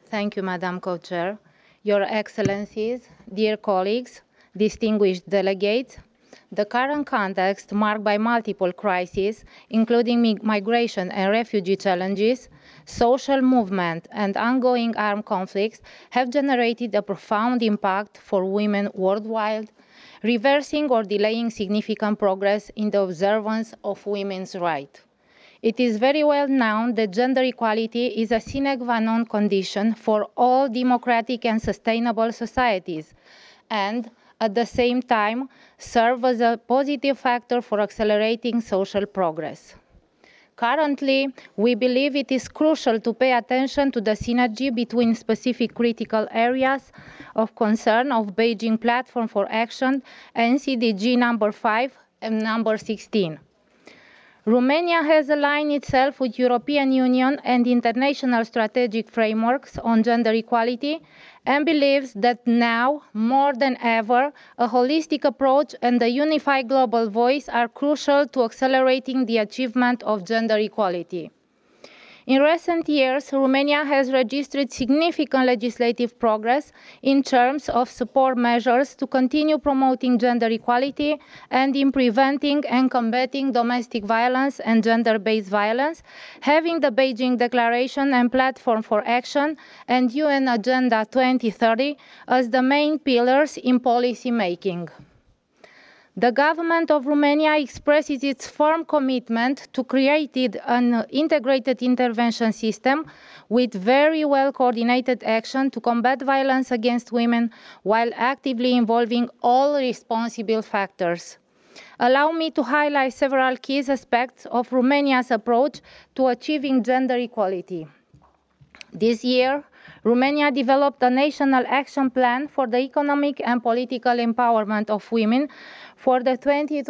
Thank you, Madam Co-Chair. Your Excellencies, dear colleagues, distinguished delegates, the current context, marked by multiple crises, including migration and refugee challenges, social movement, and ongoing armed conflicts, have generated a profound impact for women worldwide, reversing or delaying significant progress in the observance of women's rights. It is very well known that gender equality is a sine qua non condition for all democratic and sustainable societies, and at the same time serve as a positive factor for accelerating social progress. Currently, we believe it is crucial to pay attention to the synergy between specific critical areas of concern of Beijing Platform for Action and CDG number 5 and number 16. Romania has aligned itself with European Union and international strategic frameworks on gender equality and believes that now, more than ever, a holistic approach and a unified global voice are crucial to accelerating the achievement of gender equality. In recent years, Romania has registered significant legislative progress in terms of support measures to continue promoting gender equality and in preventing and combating domestic violence and gender-based violence, having the Beijing Declaration and Platform for Action and UN Agenda 2030 as the main pillars in policy making. The government of Romania expresses its firm commitment to create an integrated intervention system with very well coordinated action to combat violence against women while actively involving all responsible factors. Allow me to highlight several key aspects of Romania's approach to achieving gender equality. This year, Romania developed a national action plan for the economic and political empowerment of women for the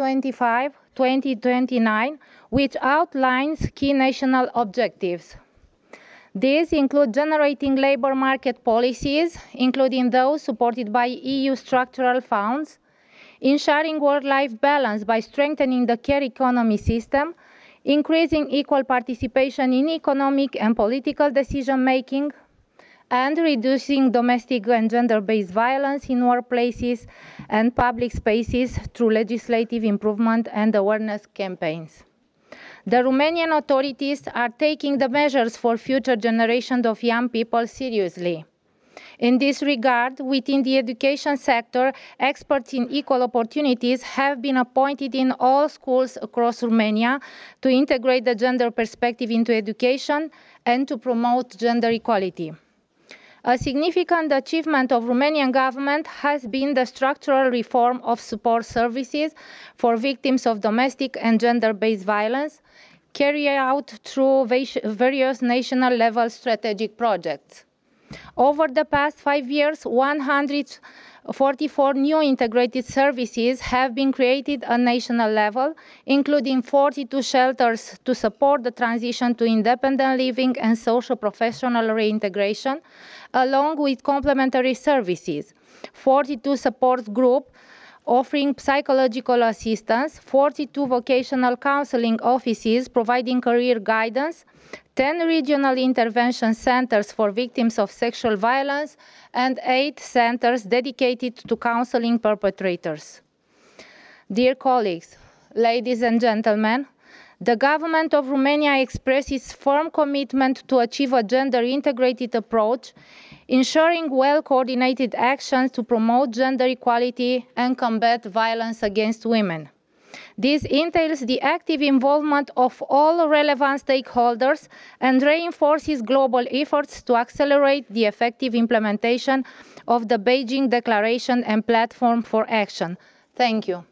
2025-2029, which outlines key national objectives. These include generating labor market policies, including those supported by EU structural funds, ensuring work-life balance by strengthening the care economy system, increasing equal participation in economic and political decision-making, and reducing domestic and gender-based violence in workplaces and public spaces through legislative improvement and awareness campaigns. The Romanian authorities are taking the measures for future generations of young people seriously. In this regard, within the education sector, experts in equal opportunities have been appointed in all schools across Romania to integrate the gender perspective into education and to promote gender equality. A significant achievement of Romanian government has been the structural reform of support services for victims of domestic and gender-based violence, carried out through various national-level strategic projects. Over the past 5 years, 144 new integrated services have been created at national level, including 42 shelters to support the transition to independent living and social professional reintegration, along with complementary services, 42 support groups offering psychological assistance, 42 vocational counseling offices providing career guidance, 10 regional intervention centers for victims of sexual violence, and 8 centers dedicated to counseling perpetrators. Dear colleagues, ladies and gentlemen, the government of Romania expresses firm commitment to achieve a gender-integrated approach, ensuring well-coordinated actions to promote gender equality and combat violence against women. This entails the active involvement of all relevant stakeholders and reinforces global efforts to accelerate the effective implementation of the Beijing Declaration and Platform for Action. Thank you.